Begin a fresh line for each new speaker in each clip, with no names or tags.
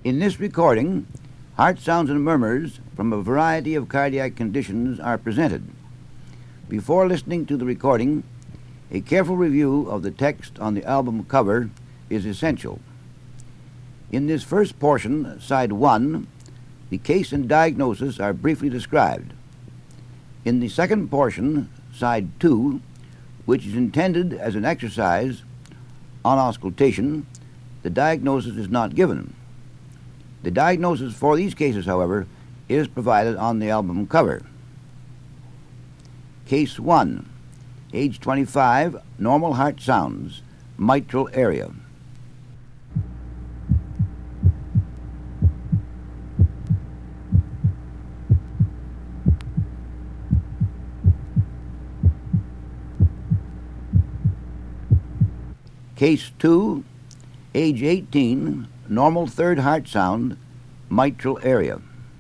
In this recording, heart sounds and murmurs from a variety of cardiac conditions are presented. Before listening to the recording, a careful review of the text on the album cover is essential. In this first portion, side 1, the case and diagnosis are briefly described. In the second portion, side 2, which is intended as an exercise on auscultation, the diagnosis is not given. The diagnosis for these cases, however, is provided on the album cover. Case 1, age 25, normal heart sounds, mitral area. Case 2, age 18, normal third heart sound, mitral area.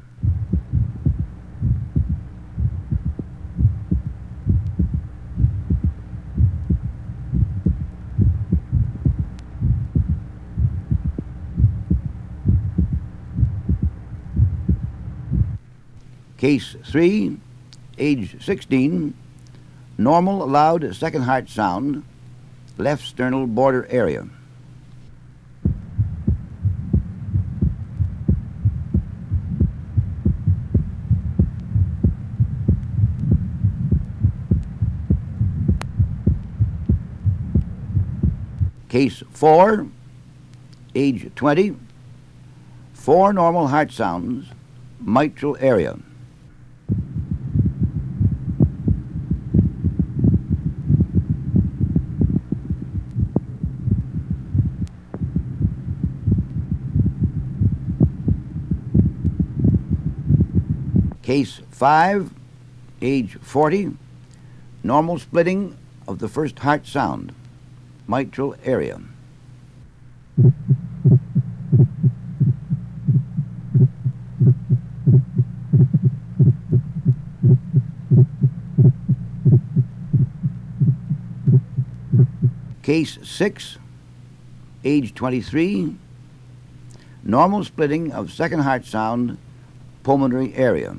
Case 3, age 16, normal loud second heart sound, left sternal border area. Case 4, age 20, 4 normal heart sounds, mitral area. Case 5, age 40, normal splitting of the first heart sound, mitral area. Case 6, age 23, normal splitting of second heart sound, pulmonary area.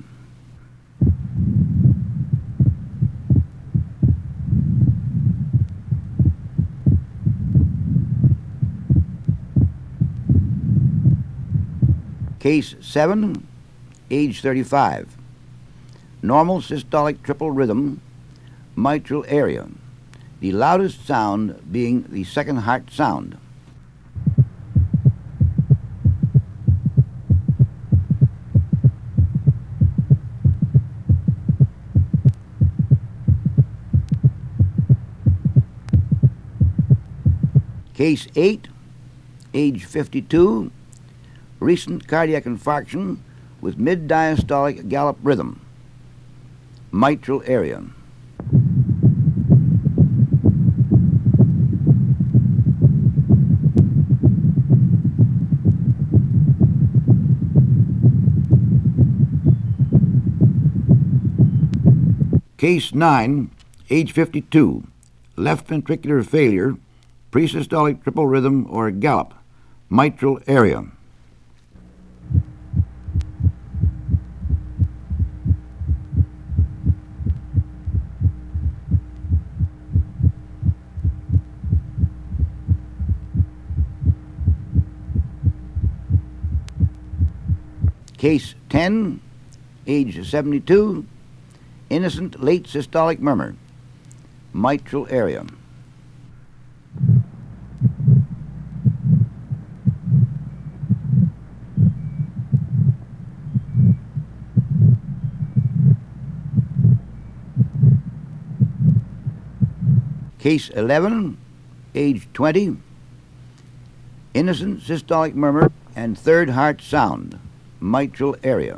Case 7, age 35, normal systolic triple rhythm, mitral area, the loudest sound being the second heart sound. Case 8, age 52, recent cardiac infarction with mid-diastolic gallop rhythm, mitral area. Case 9, age 52, left ventricular failure, presystolic triple rhythm or gallop, mitral area. Case 10, age 72, innocent late systolic murmur, mitral area. Case 11, age 20, innocent systolic murmur and third heart sound, mitral area.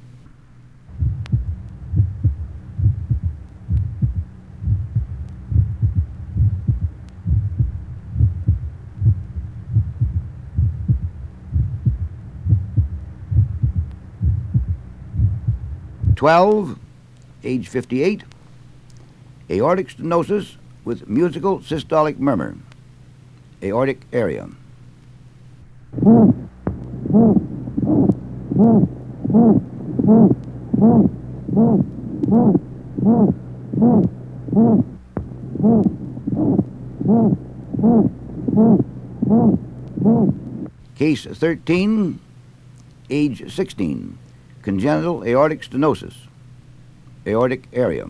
Age 58, aortic stenosis with musical systolic murmur, aortic area. Case 13, age 16, congenital aortic stenosis, aortic area.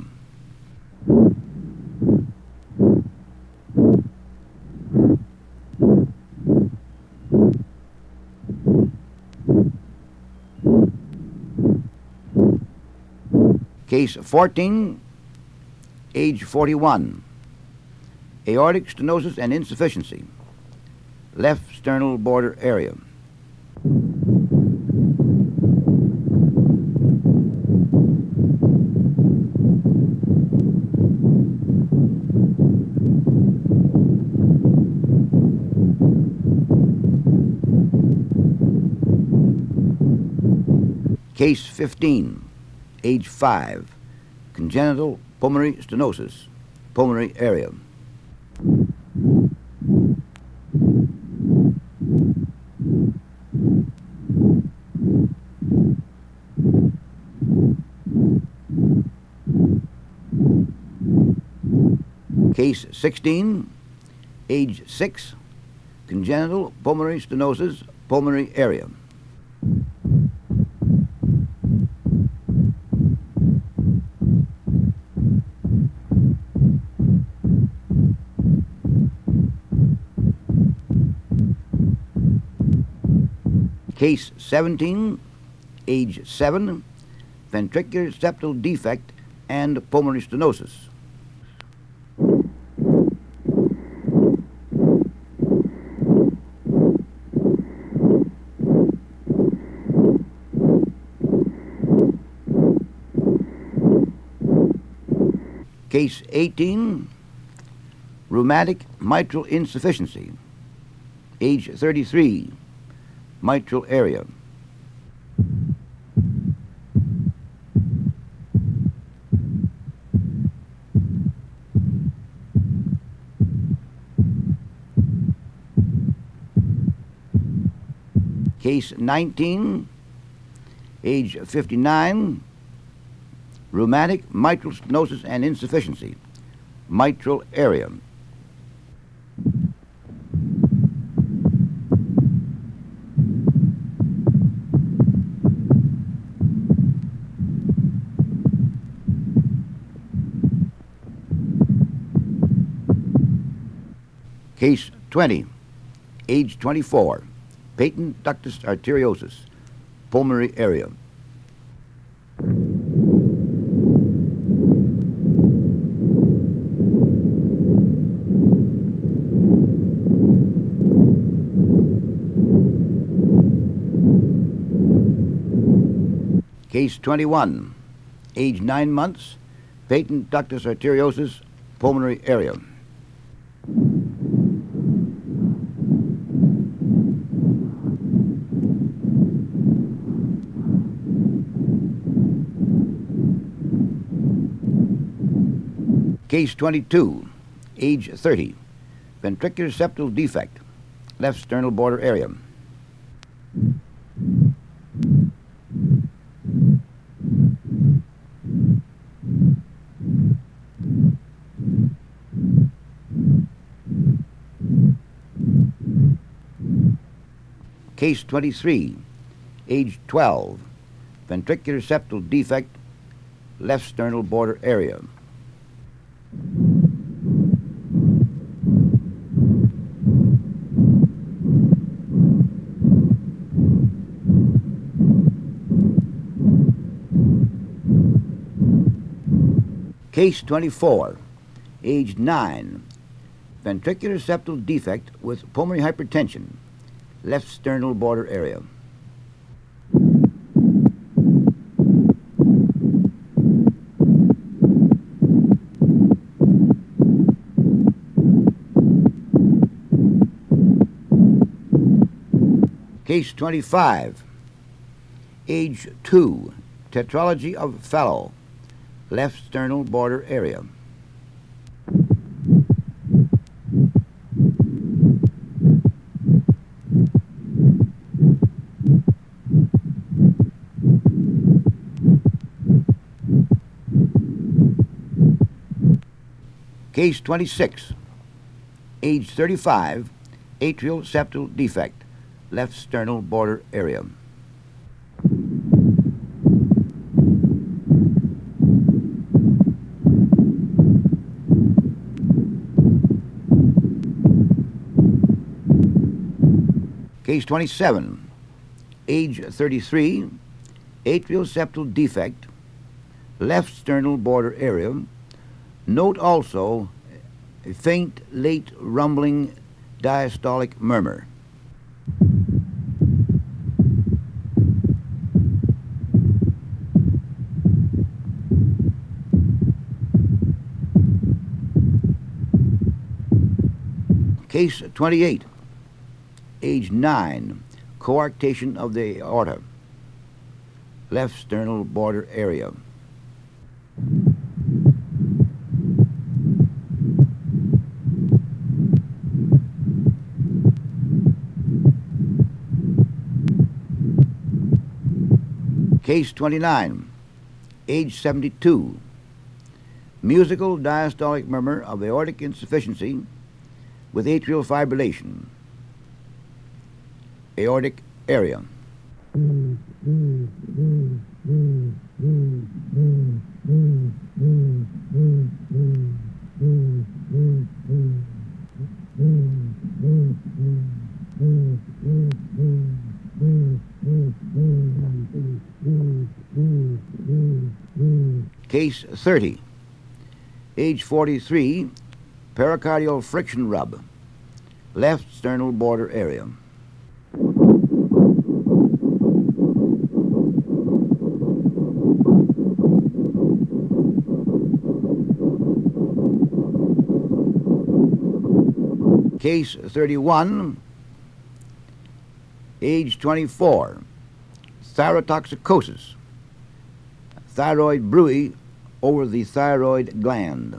Case 14, age 41, aortic stenosis and insufficiency, left sternal border area. Case 15, age 5, congenital pulmonary stenosis, pulmonary area. Case 16, age 6, congenital pulmonary stenosis, pulmonary area. Case 17, age 7, ventricular septal defect and pulmonary stenosis. Case 18, rheumatic mitral insufficiency, age 33, mitral area. Case 19, age 59, rheumatic mitral stenosis and insufficiency, mitral area. Case 20, age 24, patent ductus arteriosus, pulmonary area. Case 21, age 9 months, patent ductus arteriosus, pulmonary area. Case 22, age 30, ventricular septal defect, left sternal border area. Case 23, age 12, ventricular septal defect, left sternal border area. Case 24, age 9, ventricular septal defect with pulmonary hypertension, left sternal border area. Case 25, age 2, tetralogy of Fallot, left sternal border area. Case 26, age 35, atrial septal defect, left sternal border area. Case 27, age 33, atrial septal defect, left sternal border area. Note also a faint, late rumbling diastolic murmur. Case 28, age 9, coarctation of the aorta, left sternal border area. Case 29, age 72, musical diastolic murmur of aortic insufficiency with atrial fibrillation, aortic area. Case 30, age 43, pericardial friction rub, left sternal border area. Case 31, age 24, thyrotoxicosis, thyroid bruit over the thyroid gland.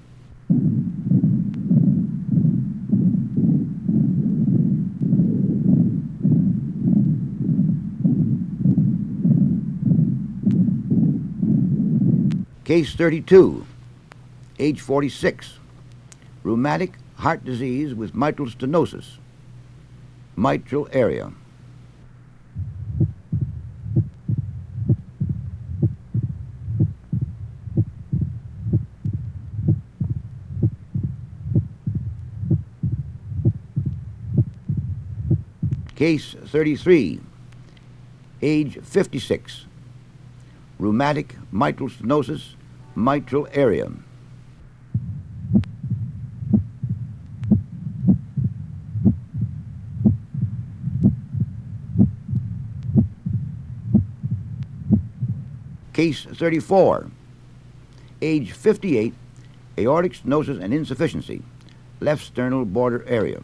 Case 32, age 46, rheumatic heart disease with mitral stenosis, mitral area. Case 33, age 56, rheumatic mitral stenosis, mitral area. Case 34, age 58, aortic stenosis and insufficiency, left sternal border area.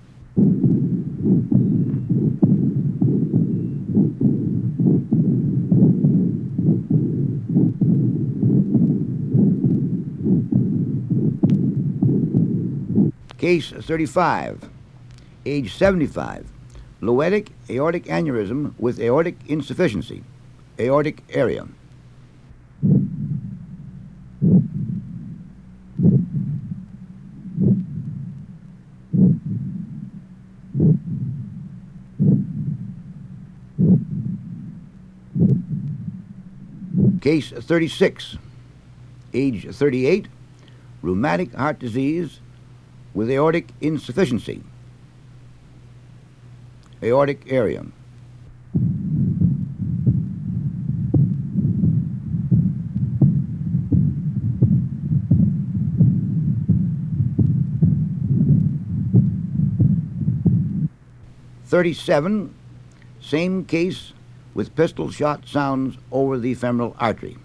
Case 35, age 75, loetic aortic aneurysm with aortic insufficiency, aortic area. Case 36, age 38, rheumatic heart disease with aortic insufficiency, aortic area. (37) Same case with pistol shot sounds over the femoral artery.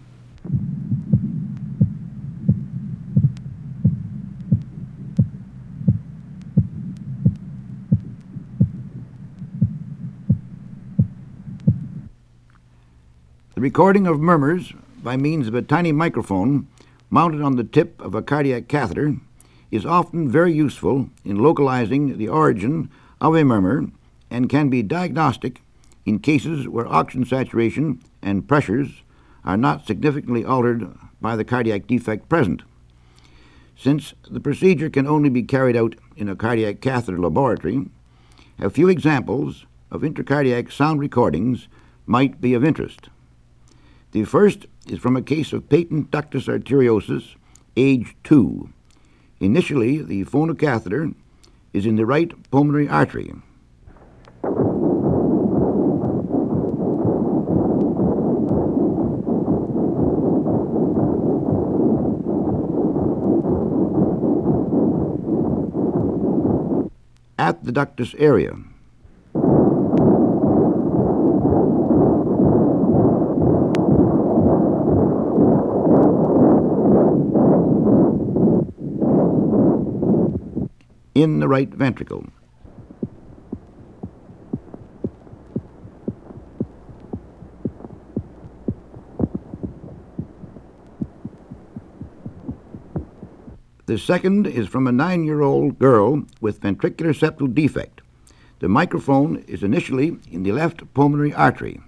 The recording of murmurs by means of a tiny microphone mounted on the tip of a cardiac catheter is often very useful in localizing the origin of a murmur and can be diagnostic in cases where oxygen saturation and pressures are not significantly altered by the cardiac defect present. Since the procedure can only be carried out in a cardiac catheter laboratory, a few examples of intracardiac sound recordings might be of interest. The first is from a case of patent ductus arteriosus, age 2. Initially, the phonocatheter is in the right pulmonary artery. At the ductus area. In the right ventricle. The second is from a 9-year-old girl with ventricular septal defect. The microphone is initially in the left pulmonary artery.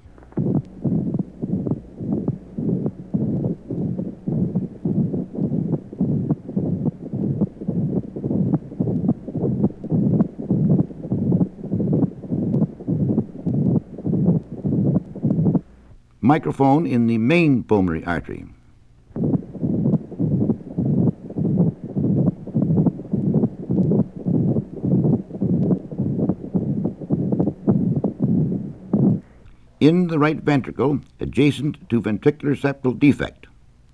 Microphone in the main pulmonary artery. In the right ventricle, adjacent to ventricular septal defect.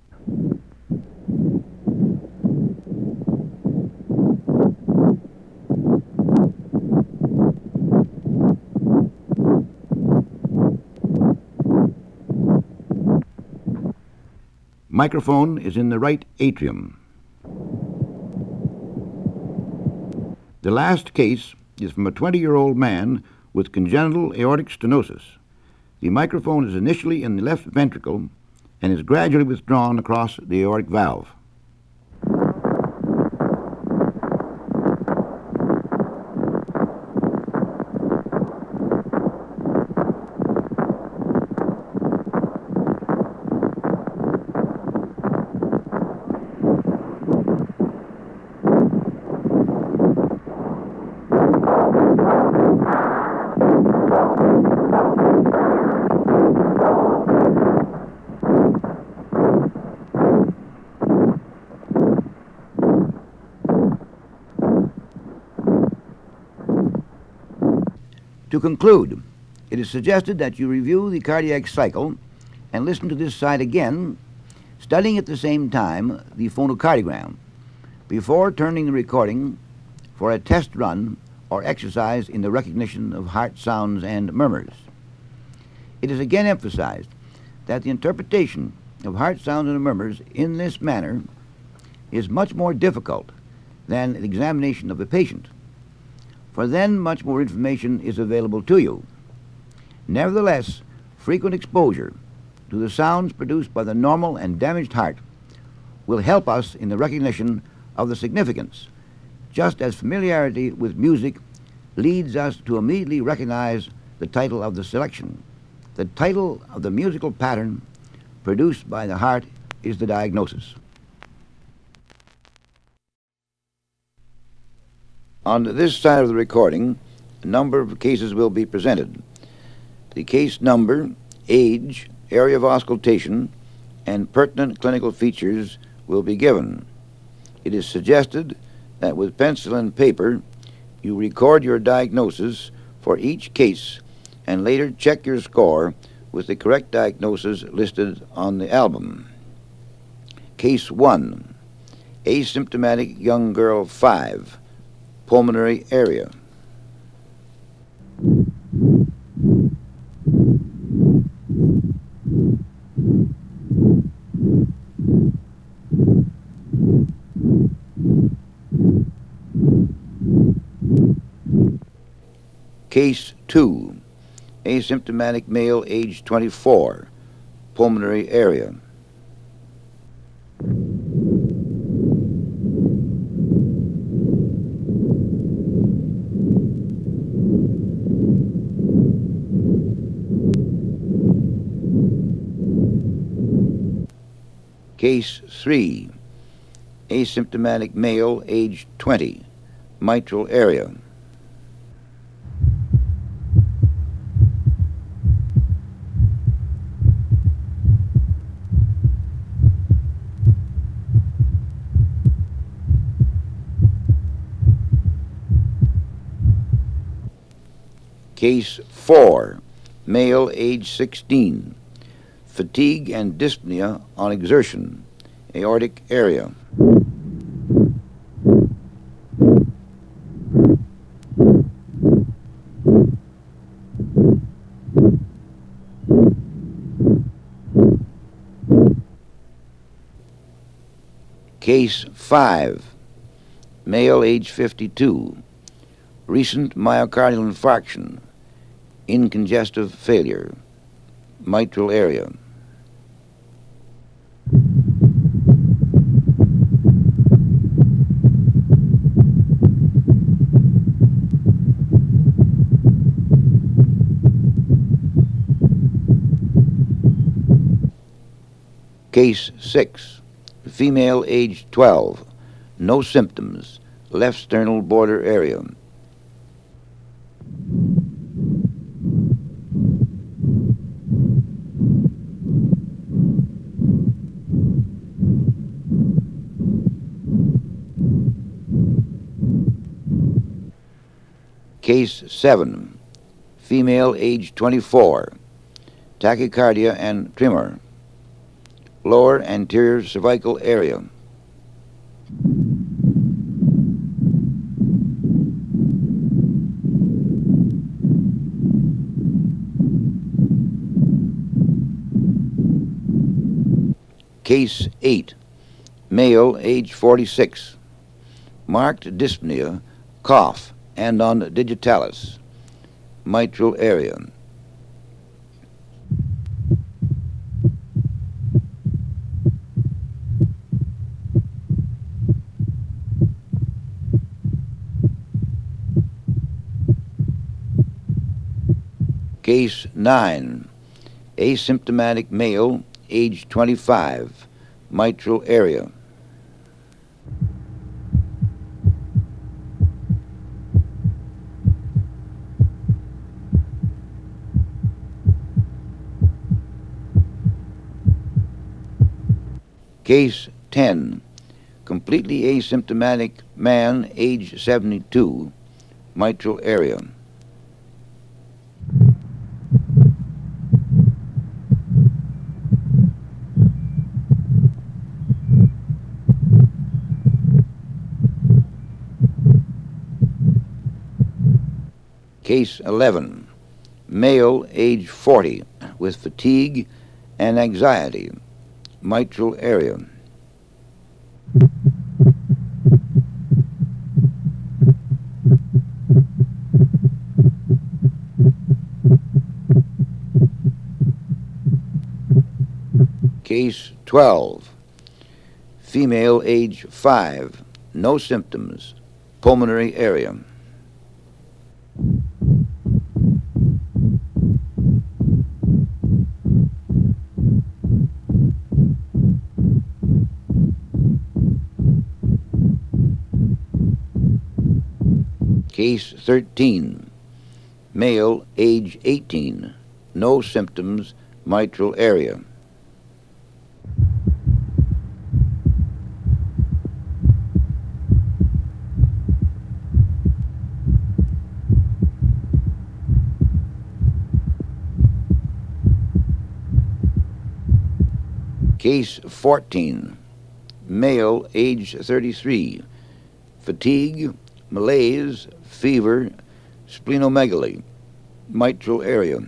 Microphone is in the right atrium. The last case is from a 20-year-old man with congenital aortic stenosis. The microphone is initially in the left ventricle and is gradually withdrawn across the aortic valve. To conclude, it is suggested that you review the cardiac cycle and listen to this side again, studying at the same time the phonocardiogram, before turning the recording for a test run or exercise in the recognition of heart sounds and murmurs. It is again emphasized that the interpretation of heart sounds and murmurs in this manner is much more difficult than the examination of the patient, for then much more information is available to you. Nevertheless, frequent exposure to the sounds produced by the normal and damaged heart will help us in the recognition of the significance, just as familiarity with music leads us to immediately recognize the title of the selection. The title of the musical pattern produced by the heart is the diagnosis. On this side of the recording, a number of cases will be presented. The case number, age, area of auscultation, and pertinent clinical features will be given. It is suggested that with pencil and paper, you record your diagnosis for each case and later check your score with the correct diagnosis listed on the album. Case 1, asymptomatic young girl 5, pulmonary area. Case 2, asymptomatic male age 24, pulmonary area. Case 3, asymptomatic male, age 20, mitral area. Case 4, male, age 16, fatigue and dyspnea on exertion, aortic area. Case 5, male, age 52, recent myocardial infarction, incongestive failure, mitral area. Case 6, female, age 12, no symptoms, left sternal border area. Case 7, female, age 24, tachycardia and tremor, lower anterior cervical area. Case 8, male, age 46, marked dyspnea, cough, and on digitalis, mitral area. Case 9, asymptomatic male, age 25, mitral area. Case 10, completely asymptomatic man, age 72, mitral area. Case 11, male, age 40, with fatigue and anxiety, mitral area. Case 12, female, age 5, no symptoms, pulmonary area. Case 13, male, age 18, no symptoms, mitral area. Case 14, male, age 33, fatigue, malaise, fever, splenomegaly, mitral area.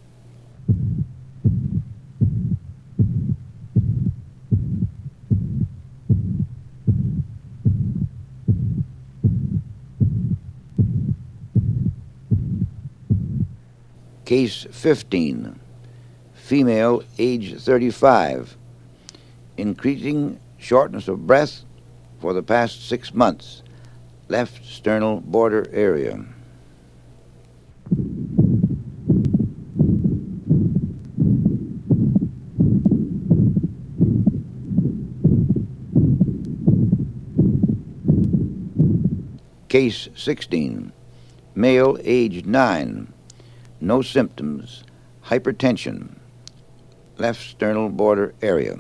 Case 15, female, age 35, increasing shortness of breath for the past 6 months, left sternal border area. Case 16, male, age 9, no symptoms, hypertension, left sternal border area.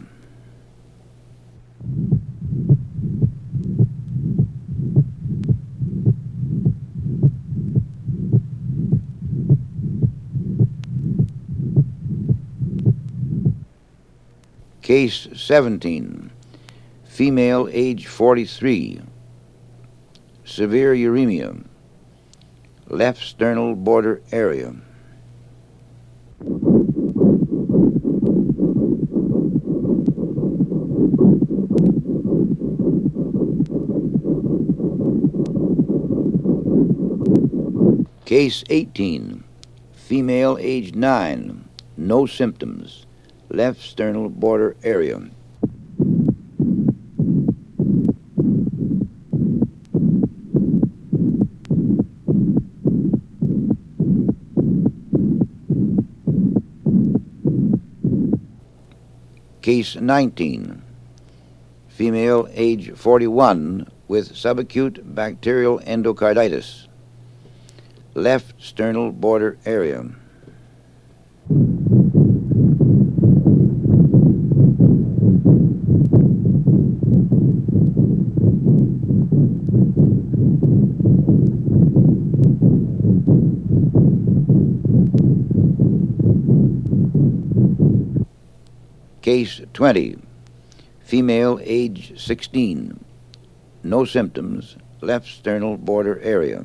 Case 17, female, age 43, severe uremia, left sternal border area. Case 18, female, age 9, no symptoms, left sternal border area. Case 19, female, age 41, with subacute bacterial endocarditis, left sternal border area. Case 20, female, age 16, no symptoms, left sternal border area.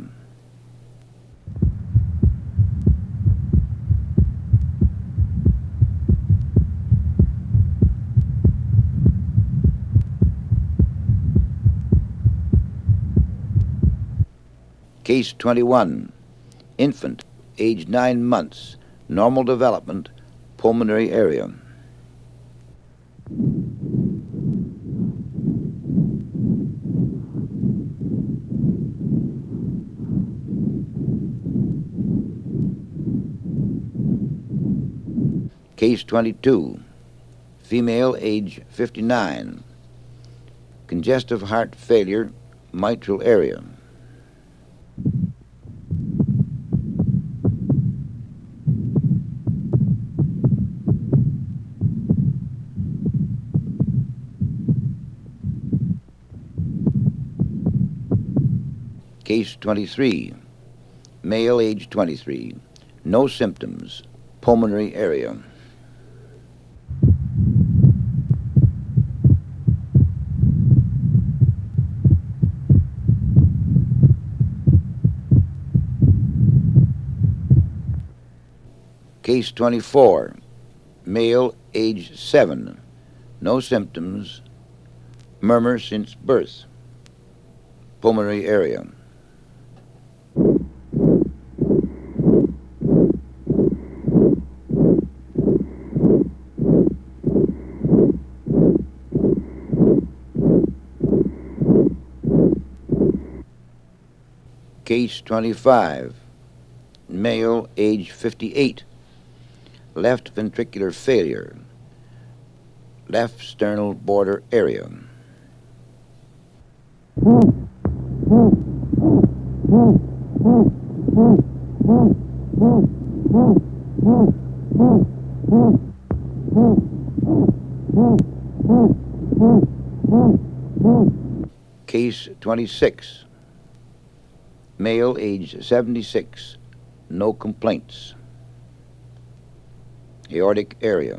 Case 21, infant, age 9 months, normal development, pulmonary area. Case 22, female, age 59, congestive heart failure, mitral area. Case 23, male, age 23, no symptoms, pulmonary area. Case 24, male, age 7, no symptoms, murmur since birth, pulmonary area. Case 25, male, age 58, left ventricular failure, left sternal border area. Case 26, male, age 76, no complaints, aortic area.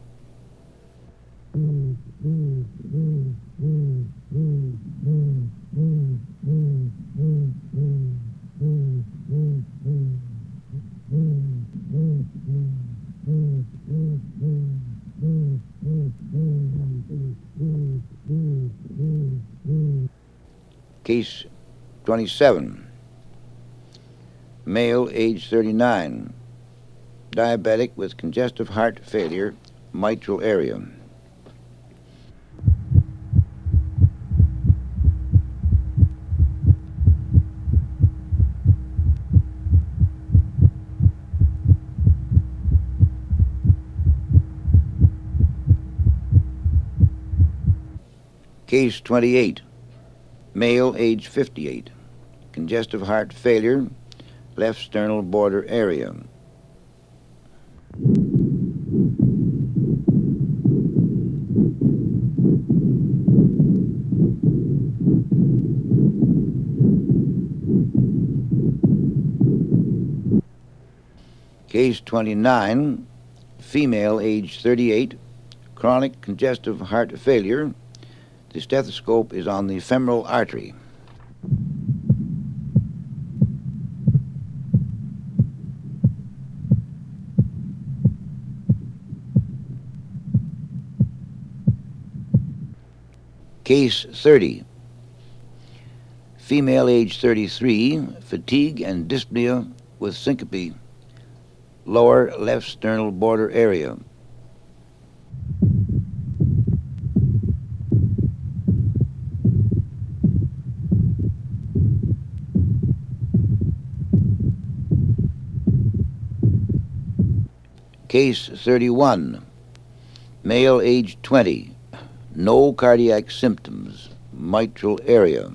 Case 27, male, age 39, diabetic with congestive heart failure, mitral area. Case 28, male, age 58, congestive heart failure, left sternal border area. Case 29, female, age 38, chronic congestive heart failure. The stethoscope is on the femoral artery. Case 30, female, age 33, fatigue and dyspnea with syncope, lower left sternal border area. Case 31, male, age 20, no cardiac symptoms, mitral area.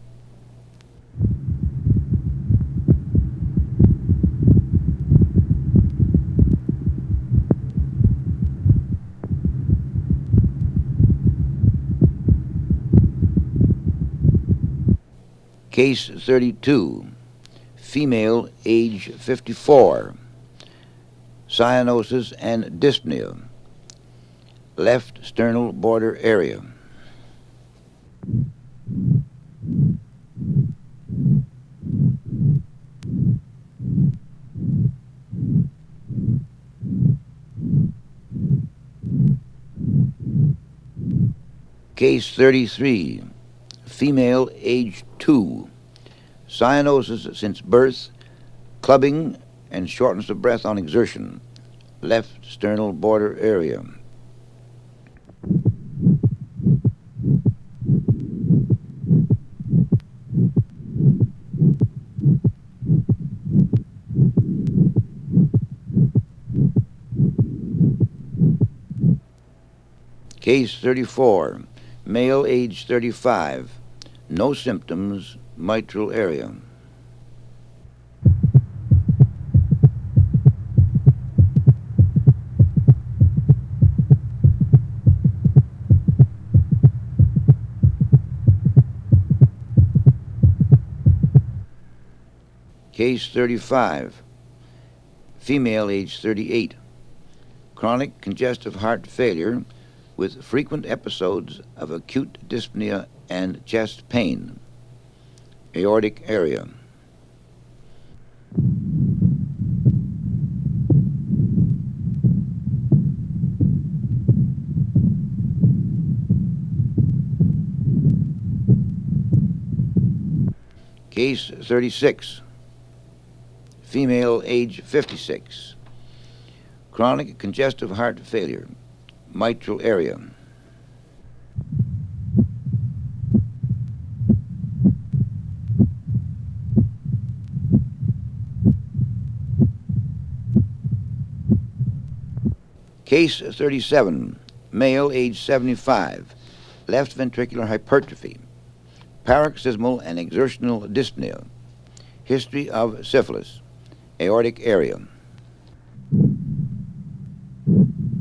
Case 32, female, age 54, cyanosis and dyspnea, left sternal border area. Case 33, female, age 2, cyanosis since birth, clubbing and shortness of breath on exertion, left sternal border area. Case 34, male, age 35, no symptoms, mitral area. Case 35, female, age 38, chronic congestive heart failure with frequent episodes of acute dyspnea and chest pain, aortic area. Case 36, female, age 56, chronic congestive heart failure, mitral area. Case 37, male, age 75, left ventricular hypertrophy, paroxysmal and exertional dyspnea, history of syphilis, aortic area.